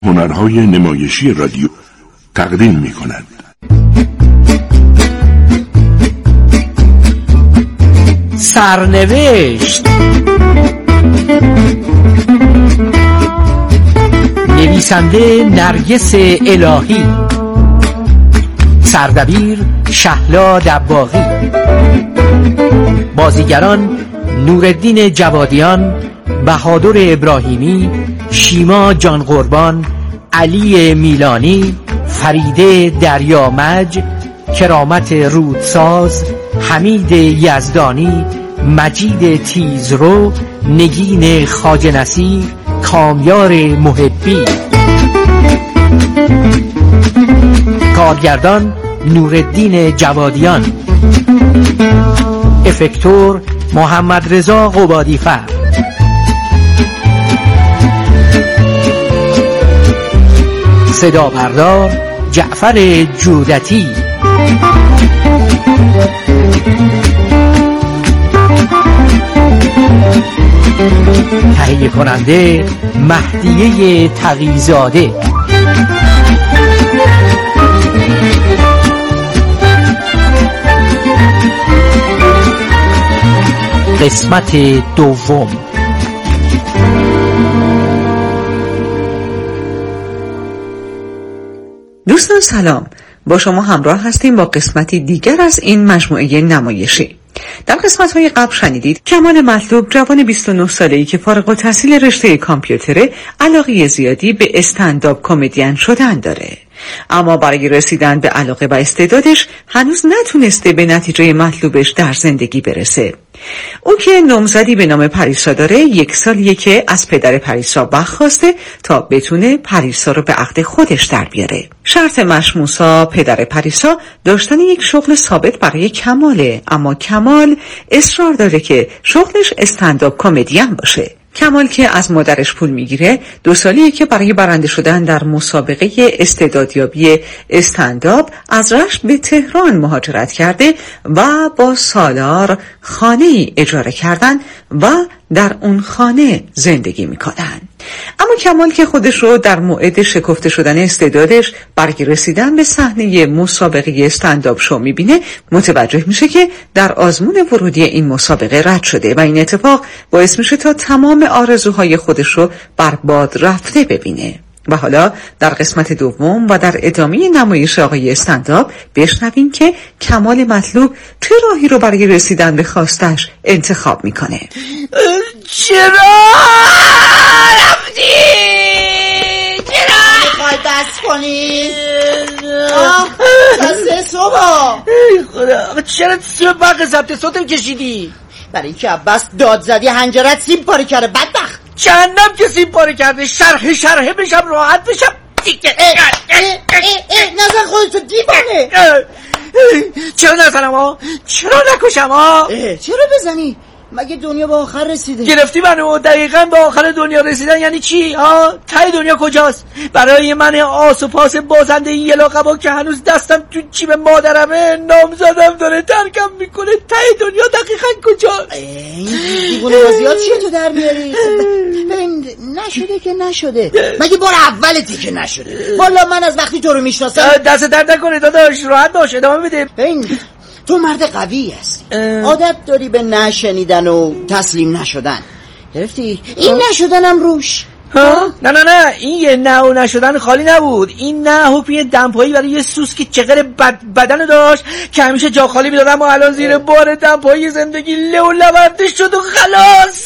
هنرهای نمایشی رادیو تقدیم می‌کند. سرنوشت، نویسنده نرگس الهی، سردبیر شهلا دباغی، بازیگران نورالدین جوادیان، بهادر ابراهیمی، شیما جان قربان، علی میلانی، فریده دریامج، کرامت رودساز، حمید یزدانی، مجید تیزرو، نگین خواجه نصیر، کامیار محبی. کارگردان نورالدین جوادیان، افکتور محمد رضا قبادی‌فر، صدا بردار جعفر جودتی، تهیه کننده مهدیه تقی‌زاده. قسمت دوم. دوستان سلام، با شما همراه هستیم با قسمتی دیگر از این مجموعه نمایشی. در قسمت‌های قبل شنیدید کمال مطلوب، جوان 29 ساله‌ای که فارغ التحصیل رشته کامپیوتره، علاقه زیادی به استندآپ کمدین شدن داره، اما برای رسیدن به علاقه و استعدادش هنوز نتونسته به نتیجه مطلوبش در زندگی برسه. او که نامزدی به نام پریسا داره، 1 سالیه که از پدر پریسا وقت خواسته تا بتونه پریسا رو به عقد خودش در بیاره. شرط مشموسا پدر پریسا داشتن یک شغل ثابت برای کماله، اما کمال اصرار داره که شغلش استندآپ کمدین باشه. کمال که از مادرش پول میگیره، 2 سالیه که برای برنده شدن در مسابقه استعدادیابی استندآپ از رشت به تهران مهاجرت کرده و با سالار خانه‌ای اجاره کردن و در اون خانه زندگی میکنن. اما کمال که خودش رو در موعد شکفته شدن استعدادش برای رسیدن به صحنه مسابقه استندآپ شو میبینه، متوجه میشه که در آزمون ورودی این مسابقه رد شده و این اتفاق باعث میشه تا تمام آرزوهای خودش رو برباد رفته ببینه. و حالا در قسمت دوم و در ادامه نمایش آقای استندآپ بشنویم که کمال مطلوب چه راهی رو برای رسیدن به خواستش انتخاب میکنه. چرا رفتی؟ چرا میخوای بس کنی؟ ساعت 3 صبح. ای خدا، چرا سیم برق ضبط صوتم کشیدی؟ برای اینکه عباس داد زدی هنجرت سیم پاره کرده بدبخت. جهنم که سیم پاره کرده، شرحه بشم راحت بشم. نزن خودتو دیوانه. چرا نزنم ها؟ چرا نکشم ها؟ چرا بزنی؟ مگه دنیا به آخر رسیده؟ گرفتی منو. دقیقاً به آخر دنیا رسیدن یعنی چی ها؟ ته دنیا کجاست؟ برای من آس و پاس بازنده این یه لقبا که هنوز دستم تو جیب مادرمه، نامزدم داره ترکم میکنه. ته دنیا دقیقاً کجاست؟ این دیوونه بازیات چیه تو در میاری؟ ببین نشده که نشده، مگه بار اولتی که نشده. والا من از وقتی تو رو میشناسم. دست درد نکنه داداش، راحت باش، ادامه بده. ببین تو مرد قوی هستی، عادت داری به نشنیدن و تسلیم نشدن. گرفتی؟ این نشدنم روش. نه این یه نه و نشدن خالی نبود. این نه هوپی دمپایی برای یه سوسکی چقدر بدن داشت که همیشه جا خالی میدادم و الان زیر بار دمپایی زندگی له و لورده شد و خلاص.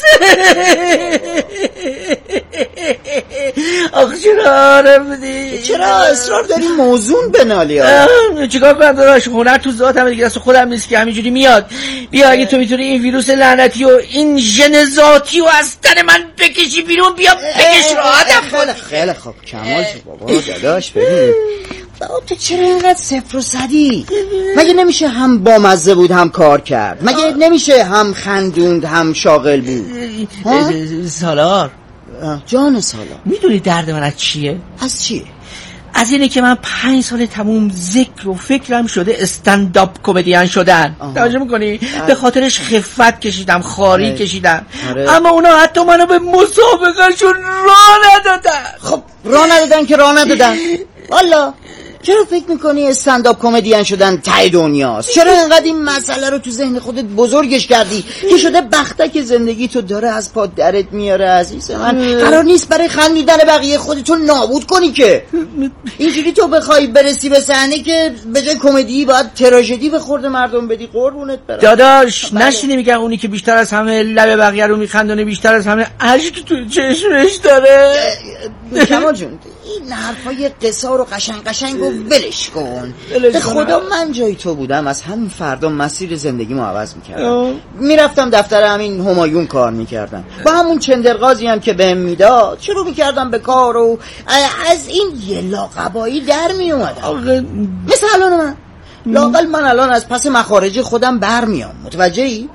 آخ چرا رفتی؟ چرا اصرار داری موزون بنالی؟ چیکار کنم داداش؟ هنر تو ذاتم دیگه، دست خودم نیست که همینجوری میاد. بیا اگه تو میتونی این ویروس لعنتی و این ژن ذاتی و از تن من بکشی بیرون، بیا بکش راحتم. خیلی خوب کمال بابا داداش. ببین بابا تو چرا اینقدر صفر و صدی؟ مگه نمیشه هم بامزه بود هم کار کرد؟ مگه نمیشه هم خندوند هم شاغل بود؟ سالار جان سالار، میدونی درد من از چیه؟ از چیه؟ از اینه که من 5 سال تموم ذکر و فکرم شده استنداپ کمدین شدن. توجه میکنی؟ به خاطرش خفت کشیدم، خاری کشیدم. اما اونا حتی منو به مسابقهشون راه ندادن. خب راه ندادن که راه ندادن. والا چرا فکر میکنی استنداپ کمدین شدن ته دنیاست؟ چرا اینقدر این مسئله رو تو ذهن خودت بزرگش کردی که شده بختک زندگی تو داره از پا درت میاره؟ عزیز من قرار نیست برای خندیدن بقیه خودتو نابود کنی که. اینجوری تو بخوای برسی به صحنه که به جای کمدی باید تراژدی به خورد مردم بدی. قربونت برم داداش. نشینی میگن اونی که بیشتر از همه لب بقیه رو میخندونه بیشتر از همه اشک تو چشمش داره. کمال جون این حرفای قصار و قشنگ و ولش کن. به خدا من جای تو بودم از همین فردا مسیر زندگیمو عوض میکردم. میرفتم دفتر همین همایون کار میکردم، با همون چندرغازی هم که بهم میداد شروع میکردم به کار و از این یه لاقبایی در میومدم. مثل الان من لاقل من الان از پس مخارج خودم برمیام. متوجهی؟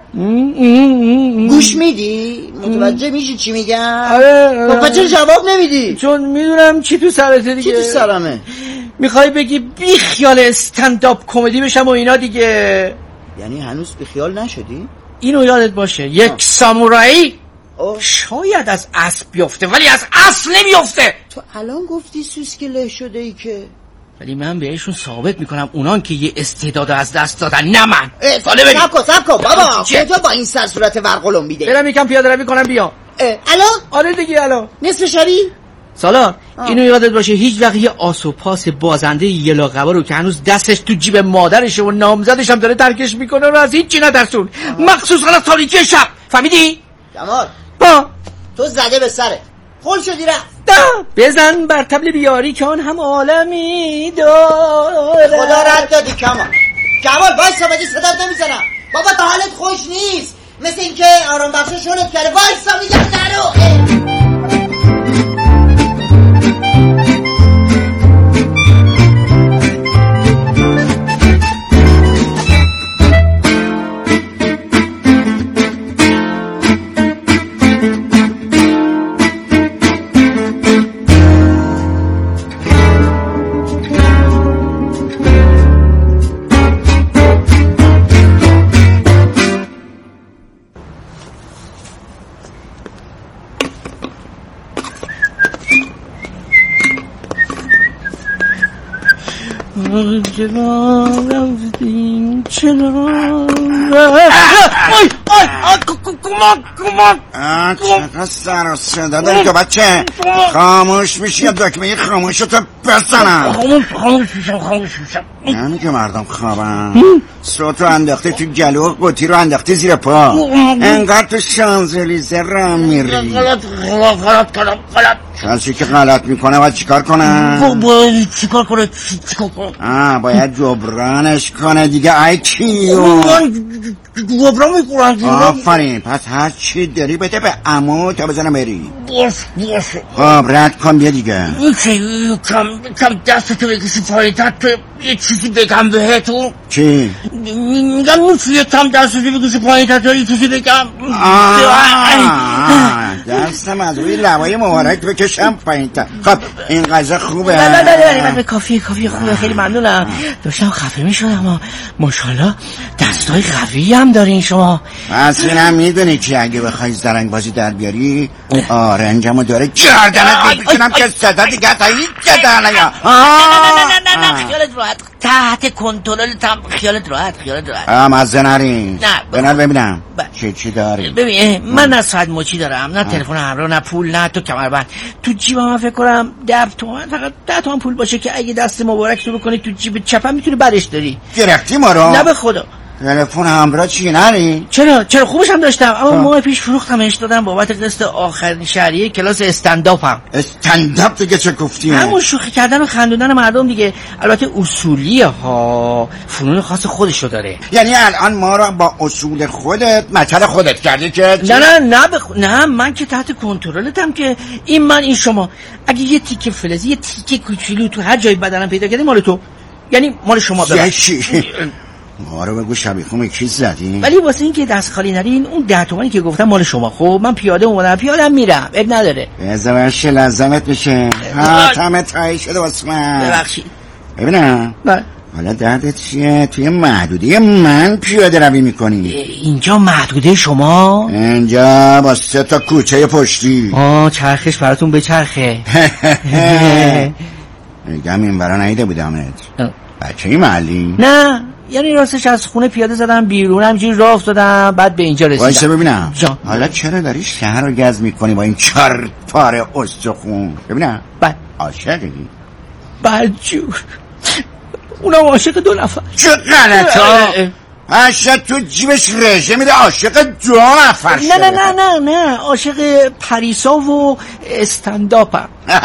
گوش میدی؟ متوجه میشی چی میگم؟ آره. چرا جواب نمیدی؟ چون میدونم چی تو سرته دیگه. چی تو سرمه؟ میخوای بگی بی خیال استنداپ کمدی بشم و اینا دیگه. یعنی هنوز بی خیال نشدی؟ اینو یادت باشه یک سامورایی شاید از اسب بیفته ولی از اصل نمیفته. تو الان گفتی سوسک له شده ای که، ولی من بهشون ثابت میکنم اونان که یه استعداد از دست دادن نه من. سب کن بابا. کجا با این سر صورت ورقلم میده؟ برم یکم پیاده روی کنم بیام. الان؟ آره دیگه الان. نصف شری؟ سالار اینو یادت باشه هیچ وقت یه آس و پاس بازنده یه لاقبا رو که هنوز دستش تو جیب مادرشه و نامزدش هم داره ترکش میکنه رو از هیچی نترسون، مخصوصا از تاریکی شب. فهمیدی؟ جمال تو زده به سرت خل شدی رفت. بزن بر طبل بیاری که آن هم عالمی داره. خدا رد دادی کمال وایسا بدی صدات نمیزنم. بابا تا حالت خوش نیست، مثل این که آرام بخش شلت کرده. وایسا میگم نرو. چقدر سر و صدا داری تو بچه؟ خاموش میشی یا دکمه خاموشتو بزنم؟ خاموش میشم. یعنی که مردم خوابن صوت رو انداخته تو جلو و قوطی رو انداخته زیر پا، انقدر تو شانزلیزه را میری. غلط کردم. کسی که غلط میکنه باید چیکار کنه؟ باید چیکار کنه؟ باید جبرانش کنه دیگه. ای کیو جبران میکنن. آفرین. پس هر چی داری بده به عمو تا بزنم بری. باشه. خب رد کن بیا دیگه. کم دستتو بکشی پایین‌تر تو یه چیزی بگم بهتون. چی؟ میگم میشه کم دستتو بکشی پایین‌تر تو یه چیزی بگم. دستم از روی لبای مبارک بکشم پایین‌تر. خب این غذا خوبه؟ نه کافی خوبه. خیلی ممنونم. داشتم خفه میشدم اما ماشاءالله دستای قوی هم دارین شما. پس اینم میدونی که اگه بخوای زرنگ بازی در بیاری آرنجمو داره گردنت میکنم که صدا دیگه تا هیچ جا در نیا. نه خیالت راحت، تحت کنترلتم. خیالت راحت. مزه نری. نه ببینم چی داری. ببین من نه ساعت مچی دارم، نه تلفن همراه، نه پول، نه تو کمربند. تو جیبم من فکر کنم 10 تومن، فقط 10 تومن پول باشه که اگه دست مبارک تو بکنی تو جیب چپم میتونی برش داری. گرفتی ما رو؟ نه به خدا. تلفن همراه چی نری؟ چرا خوبش هم داشتم اما ماه پیش فروختمش دادم بابت قسط آخرین شهریه کلاس استنداپم. استنداپ دیگه چه گفتی؟ همون شوخی کردن و خندوندن مردم دیگه. البته اصولیه ها، فنون خاص خودشو داره. یعنی الان ما رو با اصول خودت مچل خودت کردی که نه من که تحت کنترلتم که این من این شما. اگه یه تیکه فلزی یه تیکه کوچولو تو هر جای بدنم پیدا کردی مال تو، یعنی مال شما. آره بگو شبیخون کی زدی؟ ولی واسه این که دست خالی نرین اون 10 تومانی که گفتم مال شما. خب من پیاده اومدم، پیادم میرم، اب نداره. ازش لازمت میشه. تمام تایی شده واسه من. ببخشید. ببینم. بله. حالا دردت چیه؟ توی محدوده من پیاده روی میکنی. اینجا محدوده شما؟ اینجا با 3 تا کوچه پشتی. چرخش براتون به چرخه. میگم این برا نیده بودمت. بچه ای محلی؟ نه، یعنی راستش از خونه پیاده زدم بیرون، همینجوری راه افتادم بعد به اینجا رسیدم. وایسا ببینم جان. حالا چرا داری شهر رو گز میکنی با این 4 پاره استخون؟ ببینم بله. عاشقی؟ بدجور، اونم عاشق 2 نفر. چه غلطا؟ هشت تو جیبش رژه میده عاشق 2 نفر شده. نه عاشق پریسا و استنداپم.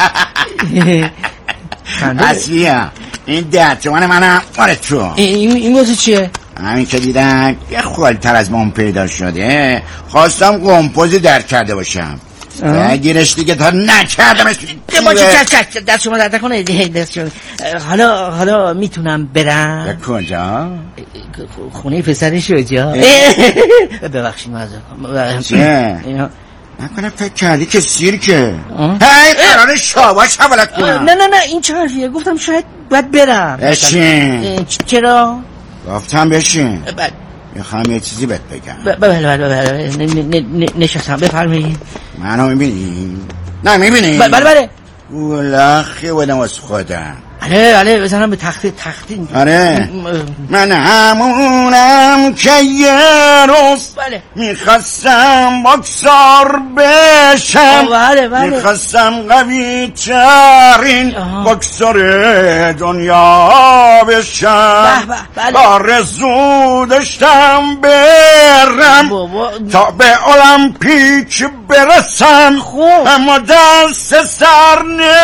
اصلیه این 10 تومن منم مال تو. این واسه چیه؟ همین که دیدن یه خالتر از من پیدا شده، خواستم قمپوزی در کرده باشم. گیرش دیگه تا نکردمش. چه دست شما درد نکنه. دست شما. حالا میتونم برم؟ به کجا؟ خونه پسر شجاع. ببخشید چه؟ نکنه فکر کردی که سیرکه. هی قرار شاباش حوالت کنم. نه این چه حرفیه؟ گفتم شاید باید برم. بشین. چرا؟ گفتم بشین. میخوام یه چیزی بهت بگم. بله نشستم. بفرمایید. منو میبینی؟ نه میبینی؟ بله اولاخی بودم از خودم. بله بزنم به تخت. آره من همونم که یه روز میخواستم بکسار بشم. بله میخواستم قوی ترین بکسار دنیا بشم. آرزو داشتم برم تا به المپیک برسم، اما دست سر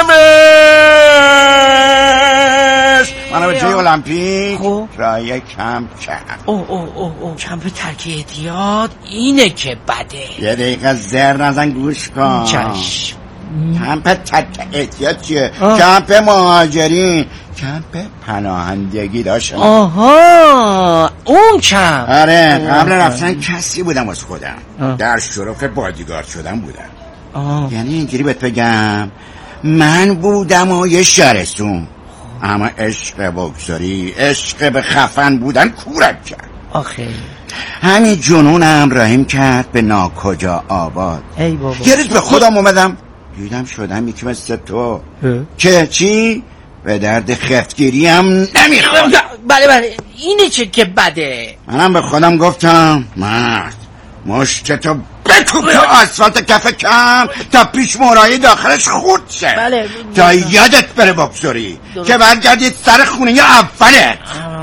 منو به جای المپیک رای کمپ کردم. کمپ ترک اعتیاد اینه که بده. یه دقیقه زر نزن گوش کن. چشم. کمپ ترک اعتیاد چیه؟ کمپ مهاجرین، کمپ پناهندگی داشتم. اون کمپ. آره قبل رفتن کسی بودم از خودم. در شرف بادیگارد شدم بودم. یعنی اینجوری بهت بگم من بودم و یه شهرستون، اما عشق بگذاری، عشق به خفن بودن کورک کرد. آخه همین جنونم راهیم کرد به ناکجا آباد. ای بابا. یه روز به خودم اومدم دیدم شدم یکی مثل تو که چی؟ به درد خفتگیری هم نمیخواد. بله اینه چه که بده. منم به خودم گفتم مرد مشتتو بکوب تو آسفالت کف کم تا پیش مورایی داخلش خورد شه. بله تا یادت بره بکسوری که برگردید سر خونه اولت.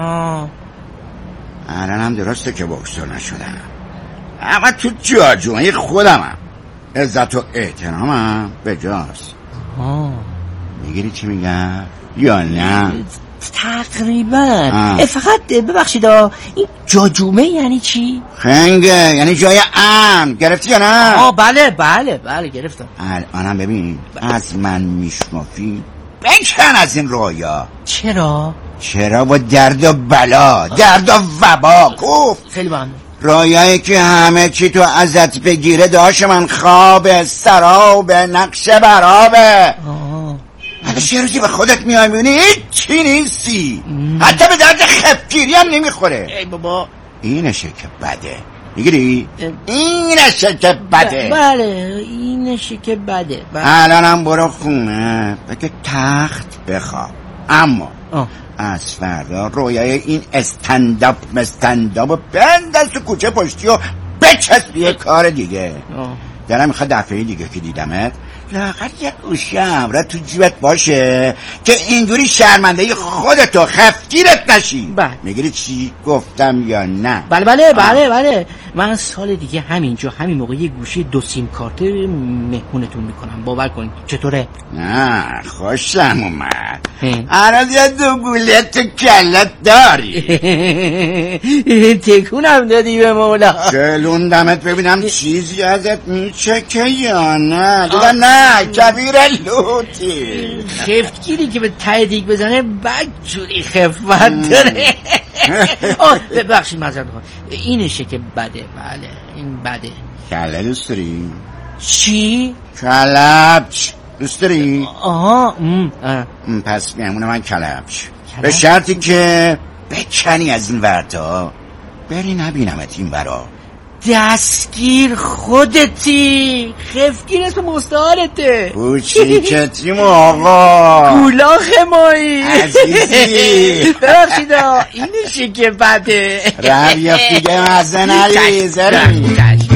الان هم درسته که بکسور نشدم، اما تو جاجوی خودمم عزت و احترامم به جاست. میگیری چی میگم یا نه؟ تقریبا. فقط ببخشید این جاجومه یعنی چی؟ خنگه یعنی جای امن. گرفتی یا نه؟ بله گرفتم. الانم ببین از من میشنفی بکن از این رویا. چرا با درد و بلا، درد و وبا گفت. خیلی ممنون. رویایی که همه چی تو ازت بگیره داشت من خوابه، سرابه، نقش برابه. حالا چه روزی به خودت میای میبینی چی نیستی، حتی به درد خفگیری هم نمیخوره. ای بابا اینشه که بده. میگیری؟ اینشه که بده. بله اینشه که بده. الانم برو خونه بگه تخت بخواب، اما از فردا رویای این استنداپ بنداز تو کوچه پشتی و بچسب یه کار دیگه. دلم میخواد دفعه دیگه که دیدمت لااقل یک گوشم را تو جیبت باشه که اینجوری شرمنده خودتو خفگیرت نشی. میگیری چی گفتم یا نه؟ بله من سال دیگه همینجا همین موقع یه گوشی 2 سیم کارت مهمونتون میکنم، باور کنید. چطوره؟ نه خوشم اومد. الان یه 2 گوله تو کلت داری. تکونم دادی به مولا. چلوندمت ببینم چیزی ازت میچکه یا نه. دیدم نه کبیر لوتی. خفتگیری که به ته دیگ بزنه بد جوری خفت داره. ببخشید معذرت میخوام. اینشه که بده. بله این بده. کله دوست داری؟ چی؟ کلبچ دوست داری؟ آها پس میمونه من کلبچ، به شرطی که بکنی از این وردا بری نبینمت این برا. دستگیر خودتی، خفگیر اسم مستعارته. کوچیکتیم آقا، کولاخ مایی عزیزی. ببخشید اینشه که بده. روی دیگه مزه نری زرمی.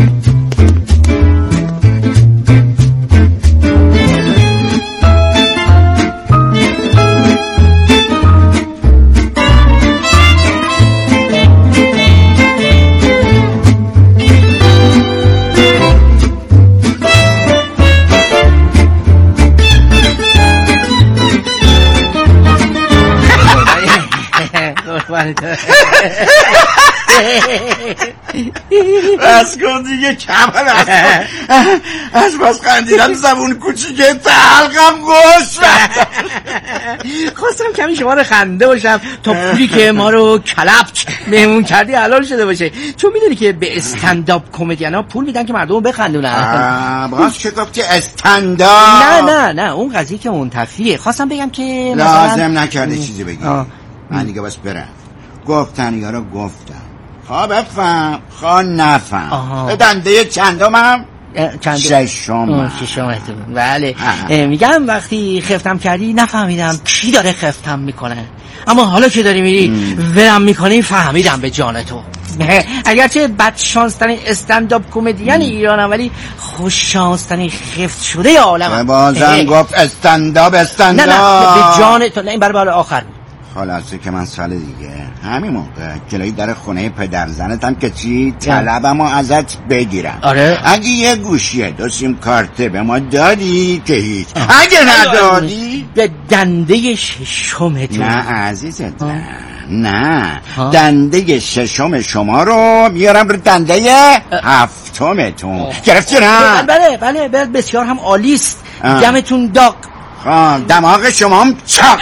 بس کن دیگه کمال از بس خندیدم زبون کوچیکه حلقم گوش خواستم کمی شما رو خنده باشم تا پولی که ما رو کلبچ مهمون کردی حلال شده باشه، چون میدونی که به استنداپ کمدین ها پول میدن که مردم رو بخندونن. باز که گفتی استنداپ؟ نه اون قضیه که منتفیه. خواستم بگم که لازم نکرده چیزی بگی. من دیگه بس برم، گفتن یا رو گفتم، خواه بفهم خواه نفهم. به دنده چندمم؟ ششم. بله. میگم وقتی خفتم کردی نفهمیدم کی داره خفتم میکنه، اما حالا که داری میری ورم میکنی فهمیدم به جان تو. اگرچه بد شانس ترین استنداپ کمدین ایرانم، ولی خوش شانس ترین خفت شده عالمم. بازم گفت استنداپ. نه به جان تو. نه این برای آخر بود. خلاصه که من سال دیگه همین موقع جلوی در خونه پدر زنتم که چی طلبمو ازت بگیرم. آره. اگه یه گوشیه 2 سیم کارت به ما دادی که هیچ، اگه ندادی به دنده ششمتون. نه عزیزت نه دنده ششم شما رو میارم رو دنده هفتمتون. گرفتی نه؟ بله بسیار هم عالیست. دمتون داغ. دماغ شما هم چاق.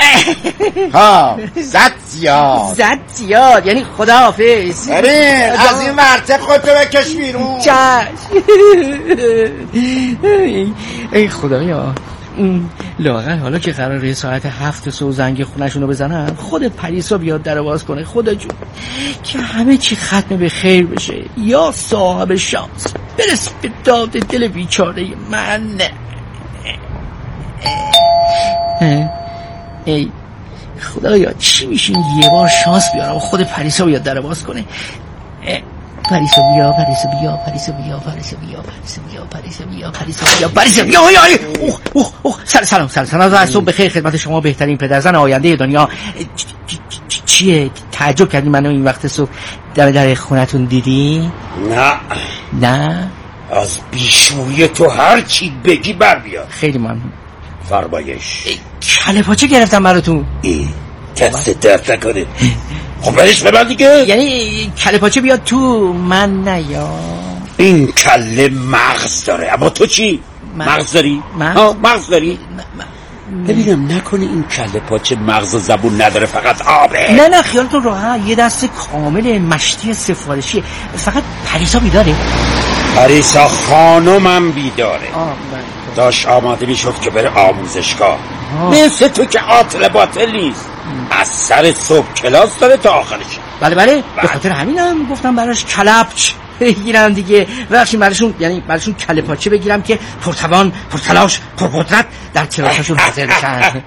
زد زیاد یعنی خداحافظ. از این ورته خودتو بکش بیرون. ای خدایا، لااقل حالا که قراره ساعت 7 صبح زنگ خونه‌شون رو بزنن، خود پریسا بیاد در باز کنه. خدا جون که همه چی ختم به خیر بشه، یا صاحب شانس برس به داد دل بیچاره من. ای خدایا چی میشه یه بار شانس بیارم خود پریسا بیاد در باز کنه. پریسا بیا. سلام از صبح بخیر خدمت شما، بهترین پدرزن آینده دنیا. چیه تعجب کردی منو این وقت صبح در خونتون دیدی؟ نه از بیشوی تو هر چی بگی بر بیاد. خیلی ممنون. فرمایش. کله پاچه گرفتم براتون. دست درد نکنه. خب برش ببر دیگه. یعنی کله پاچه بیاد تو من نیا. این کله مغز داره، اما تو چی؟ مغز داری؟ مغز داری؟ ببینم نکنی این کله پاچه مغز و زبون نداره، فقط آبه. نه خیالتون راحت، یه دست کامل مشتی سفارشیه. فقط پریسا بیداره. پریسا خانومم بیداره. داشت آماده میشد که بره آموزشگاه. مثل تو که عاطل باطل نیست، از سر صبح کلاس داره تا آخرش. بله به خاطر همینم گفتم براش کلبچ بگیرم دیگه. بخشیم براشون کله پاچه بگیرم که پرتوان پرتلاش پرقدرت در کلاساشون حاضر بشن.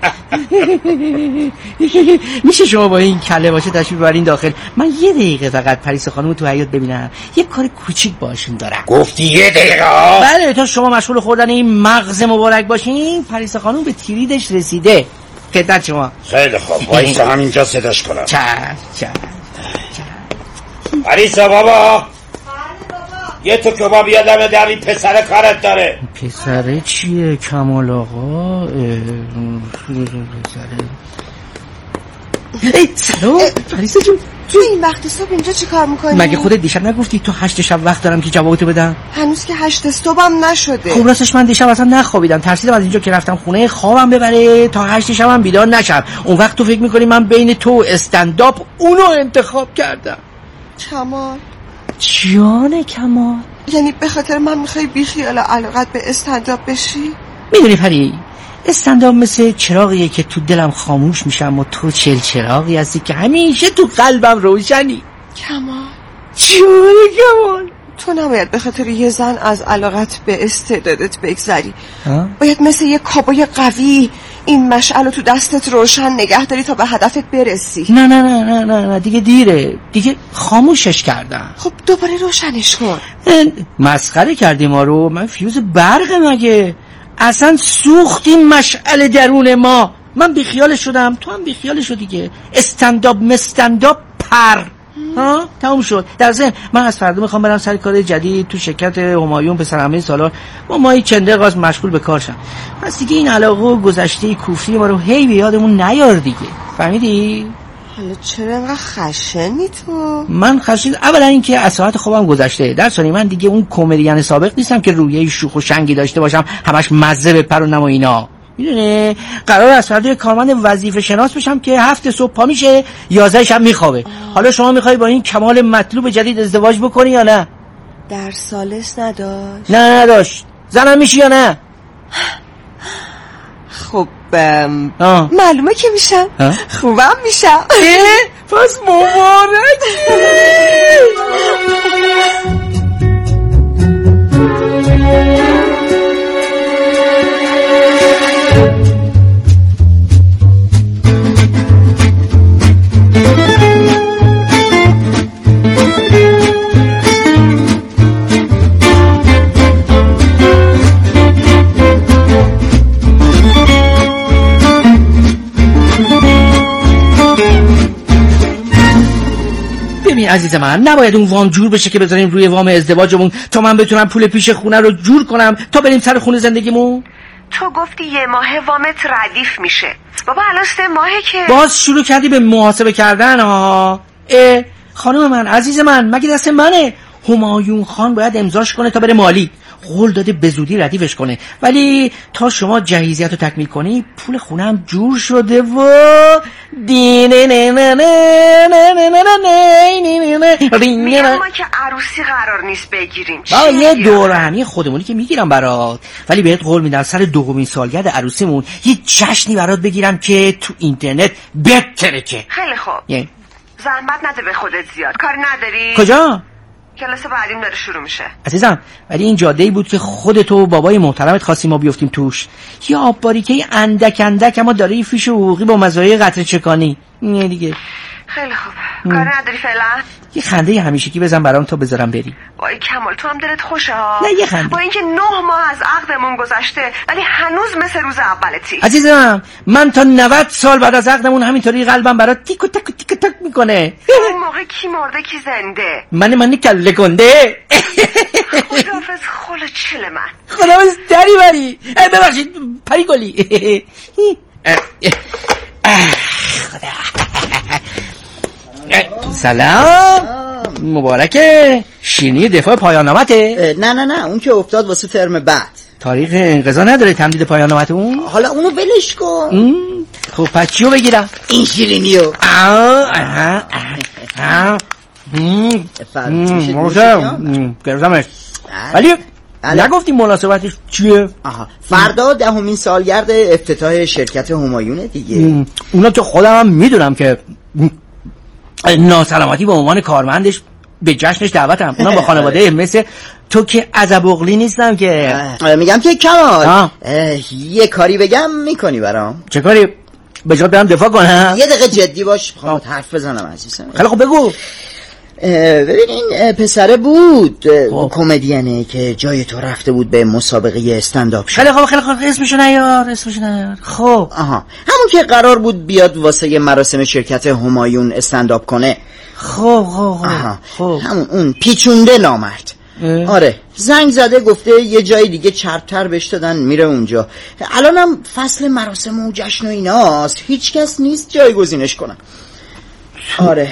میشه شما با این کله پاچه تشریف ببرین داخل؟ من 1 دقیقه فقط پریسا خانم تو حیاط ببینم، یه کار کوچیک باشون دارم. گفتی 1 دقیقه؟ بله تا شما مشغول خوردن این مغز مبارک باشین، پریسا خانم به تیریدش رسیده. خدمت شما. خیلی خوب، وایسا همینجا صداش کنم. چشم. پریسا بابا یه تو کباب یادمه در این پسر کارت داره. پسره چیه کمال آقا؟ پسره ای سلام پریسا جون، تو این وقت صبح اینجا چی کار میکنی؟ مگه خودت دیشب نگفتی تو 8 شب وقت دارم که جوابتو بدم؟ هنوز که 8 صبحم نشده. خب راستش من دیشب اصلا نخوابیدم، ترسیدم از اینجا که رفتم خونه خوابم ببره تا 8 شبم بیدار نشم. اون وقت تو فکر میکنی من بین تو و استنداپ اونو انتخاب کردم؟ کمال جان کمال، یعنی به خاطر من میخوای بی خیال علاقت به استنداپ بشی؟ میدونی پری، استنداپ مثل چراغیه که تو دلم خاموش میشم و تو چراغی هستی که همیشه تو قلبم روشنی. کمال جان کمال، تو نباید به خاطر یه زن از علاقت به استعدادت بگذری. باید مثل یه کابوی قوی این مشعل رو تو دستت روشن نگه داری تا به هدفت برسی. نه نه نه نه نه, نه. دیگه دیره، دیگه خاموشش کردم. خب دوباره روشنش کن. مسخره کردی ما رو؟ من فیوز برقه مگه؟ اصلا سوختیم مشعل درون ما. من بیخیال شدم، تو هم بیخیال شدی که استنداپ مستنداپ پر. ها تموم شد. در ضمن من از فردا میخوام برم سر کار جدید تو شرکت همایون پسر عمه سالار. ما چند دقیقه مشغول به کار شم. پس دیگه این علاقه و گذشته کوفتی ما رو هی به یادمون نیار دیگه. فهمیدی؟ حالا چرا انقدر خشنی تو؟ من خشن اولا اینکه از ساعت خوابم گذشته. در ثانی من دیگه اون کمدین سابق نیستم که رویه شوخ و شنگی داشته باشم همش مزه بپرونم و اینا. میدونی قرار از فردا کارمند وظیفه شناس بشم که 7 صبح پا میشه 11 شب میخوابه. حالا شما میخوای با این کمال مطلوب جدید ازدواج بکنی یا نه؟ در سالس نداشت؟ نه نداشت. زنم میشی یا نه؟ خب معلومه که میشم. خوبم میشم. پس مبارک. ببین عزیز من، نباید اون وام جور بشه که بذاریم روی وام ازدواجمون تا من بتونم پول پیش خونه رو جور کنم تا بریم سر خونه زندگیمون. تو گفتی 1 ماه وامت ردیف میشه. بابا الان 3 ماهه که باز شروع کردی به محاسبه کردن ها. خانم من، عزیز من، مگه دست منه؟ همایون خان باید امضاش کنه تا بره مالی. قول داده به زودی ردیفش کنه، ولی تا شما جهیزیت رو تکمیل کنی پول خونم جور شده و ما که عروسی قرار نیست بگیریم. یه دوره همی خودمونی که میگیرم برات، ولی بهت قول میدم سر 2مین سالگرد عروسیمون یه جشنی برات بگیرم که تو اینترنت بترکه. خیلی خوب. زحمت نده به خودت زیاد. کاری نداری؟ کجا؟ کلاس بعدیم داره شروع میشه عزیزم. ولی این جاده‌ای بود که خودت و بابای محترمت خواستیم ما بیفتیم توش. یه آب باریکه اندک اندک اما داره یه فیش حقوقی با مزایای قطره چکانی. نه دیگه. خیلی خوب. کاری نداری فعلا؟ یه خنده همیشگی بزن برام تا بذارم بری. وای کمال تو هم دلت خوشه ها. نه یه خنده. با اینکه 9 ماه از عقدمون گذشته ولی هنوز مثل روز اولتی. عزیزم من تا 90 سال بعد از عقدمون همینطوری قلبم برات تیک و تک و تیک و تک میکنه. اون موقع کی مرده کی زنده؟ من کله گنده. خداحافظ خلا چله من. خداحافظ دری بری. ببخشید پری گلی. سلام مبارکه. شیرینی دفاع پایان نامته؟ نه اون که افتاد واسه ترم بعد. تاریخ انقضا نداره تمدید پایان نامت اون؟ حالا اونو ولش کن. خب پس چیو بگیرم؟ این شیرینیو. گرزمش. ولی نگفتی مناسبتش چیه؟ فردا 10مین سالگرد افتتاح شرکت همایونه دیگه. اونا که خودم هم میدونم که ناسلامتی به عنوان کارمندش به جشنش دعوتم. اونم با خانواده مثل تو که عزب اغلی نیستم که. میگم که کمال یه کاری بگم میکنی برام؟ چه کاری؟ به جا برم دفاع کنم؟ یه دقیقه جدی باش میخوام حرف بزنم عزیزم. خیلی خب بگو. ببینین پسره بود کمدینه که جای تو رفته بود به مسابقه استنداپ شد. خیلی خوب اسمشو نیار. خب همون که قرار بود بیاد واسه مراسم شرکت همایون استنداپ کنه. خب همون اون پیچونده نامرد آره زنگ زده گفته یه جای دیگه چربتر بهش دادن میره اونجا. الانم فصل مراسم و جشن و ایناست، هیچ کس نیست جایگزینش کنن. آره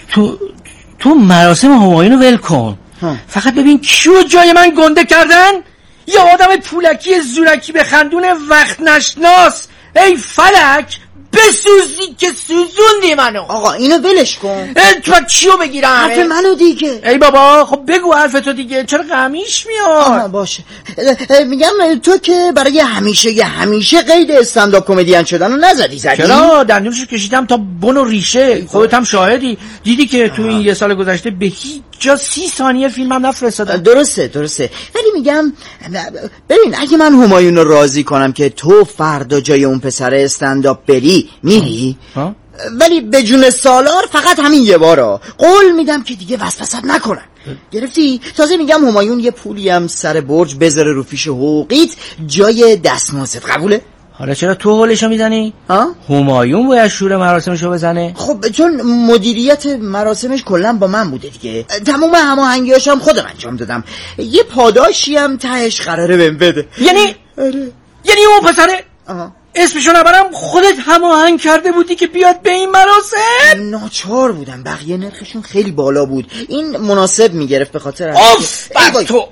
تو مراسم همایون رو ول کن، فقط ببین کیو جای من گنده کردن. یه آدم پولکی زورکی به خندون وقت نشناس. ای فلک بسوزی که سوزوندی منو. آقا اینو ولش کن. تو چیو بگیرم؟ حرف منو دیگه. ای بابا خب بگو حرف تو دیگه، چرا غمیش میاد؟ باشه میگم تو که برای همیشه قید استندآپ کمدین شدن رو نزدی. چرا؟ دندونشو کشیدم تا بن و ریشه. خودت هم شاهدی، دیدی که تو این یه سال گذشته به هیچ جا 30 ثانیه فیلمم نفرستادم. درسته ولی میگم ببین اگه من همایون رو راضی کنم که تو فردا جای اون پسر استندآپ بری میری؟ ولی به جون سالار فقط همین یه بارا قول میدم که دیگه وسوسه‌ت نکنن. گرفتی؟ تازه میگم همایون یه پولی هم سر برج بذاره رو فیش حقوقیت جای دستمزدت. قبوله؟ حالا چرا تو حالشو میزنی؟ همایون باید شور مراسمشو بزنه. خب چون مدیریت مراسمش کلا با من بوده دیگه، تمام هماهنگیاش هم خودم انجام دادم، یه پاداشی هم تهش قراره بهم بده. یعنی اون پسره اسمشو نبرم خودت هماهنگ کرده بودی که بیاد به این مراسم؟ ناچار بودم، بقیه نرخشون خیلی بالا بود، این مناسب میگرفت به خاطر اوف بر تو.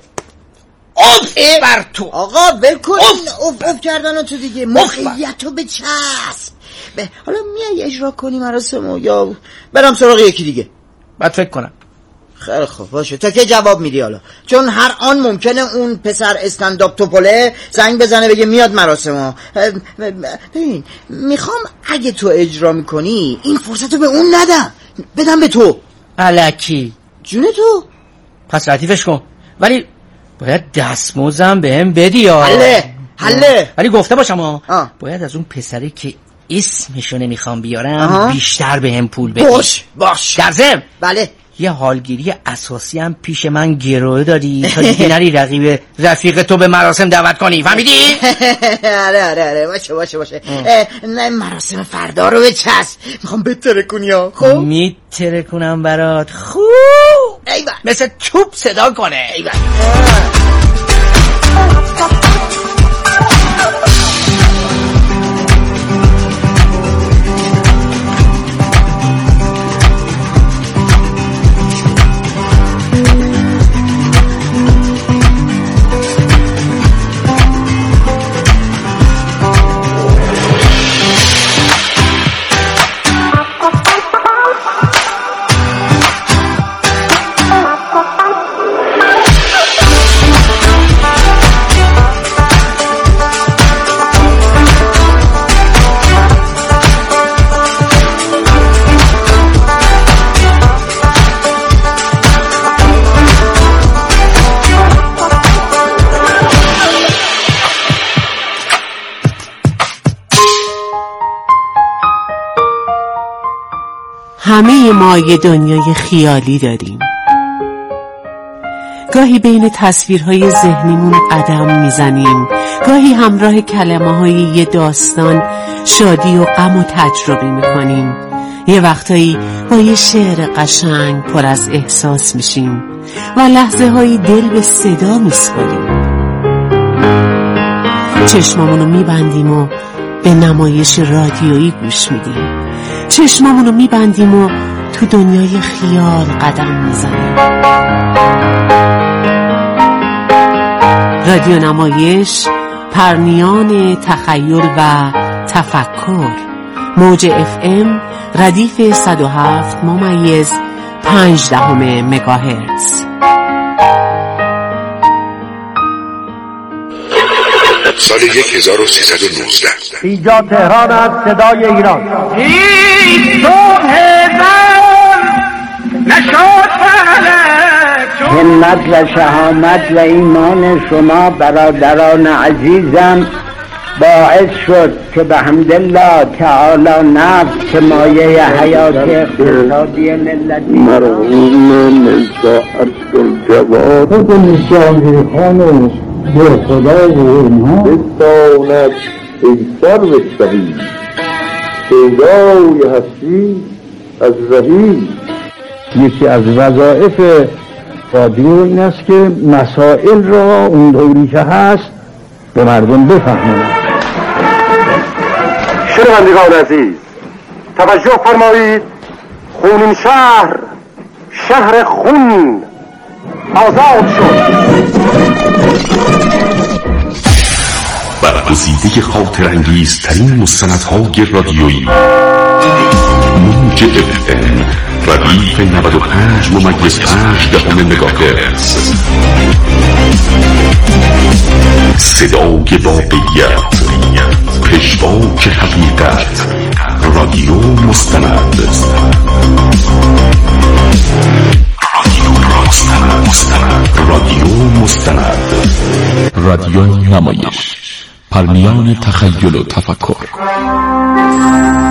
اوف بر تو. آقا بکن اوف کردن تو دیگه، موقعیتو بچسب. حالا میای اجرا کنی مراسمو یا برم سراغ یکی دیگه؟ بعد فکر کنم. خیلی خوب باشه، تا که جواب میدی حالا، چون هر آن ممکنه اون پسر استندآپ توپله زنگ بزنه بگه میاد مراسمو. ببین میخوام اگه تو اجرا میکنی این فرصتو به اون ندم، بدم به تو. الکی جون تو. پس ردیفش کن، ولی باید دستمزدم بهم بدی. حله ولی گفته باشم باید از اون پسری که اسمشو نمیخوام بیارم بیشتر بهم پول بدی. باش در ضمن بله یه حالگیری اساسی هم پیش من گروه دادی تا دیگه نری رفیق تو به مراسم دعوت کنی، فهمیدی؟ آره باشه. نه مراسم فردا رو بچسب، میخوام بترکونی ها. خب میترکونم برات. خوب ایوان مثل توپ صدا کنه. ایوان همه ما یه دنیای خیالی داریم. گاهی بین تصویرهای ذهنیمون قدم میزنیم، گاهی همراه کلمه‌های یه داستان شادی و غم و تجربه میکنیم، یه وقتایی با یه شعر قشنگ پر از احساس میشیم و لحظه هایی دل به صدا میسپاریم. چشمامونو میبندیم و به نمایش رادیویی گوش میدیم، چشمامونو میبندیم و تو دنیای خیال قدم میزنیم. رادیو نمایش، پرنیان تخیل و تفکر. موج FM ردیف 107.5 مگاهرتز. سال 1319 اینجا تهران است، صدای ایران. این صبح زن نشد همت و شهامت و ایمان شما برادران عزیزم باعث شد که به حمدالله تعالی نفت که مایه حیات اقتصادی ملتی مرحوم نزا عبدالجواد حکم شاهی خان به خدا و اونها بستاند ایسر و شهید پیدای هستی از رهی. یکی از وظایف رادیو این است که مسائل را اون دوری که هست به مردم بفهمونه. شنوندگان عزیز توجه فرمایید، خونین شهر خون آزاد شد. برگزیده خاطرانگیزترین مستندهای رادیویی موج FM ردیف 95.5 مگاهرتز، صدای واقعیت، پژواک حقیقت، رادیو مستند. رادیو نمایش، پرمیان تخیل و تفکر.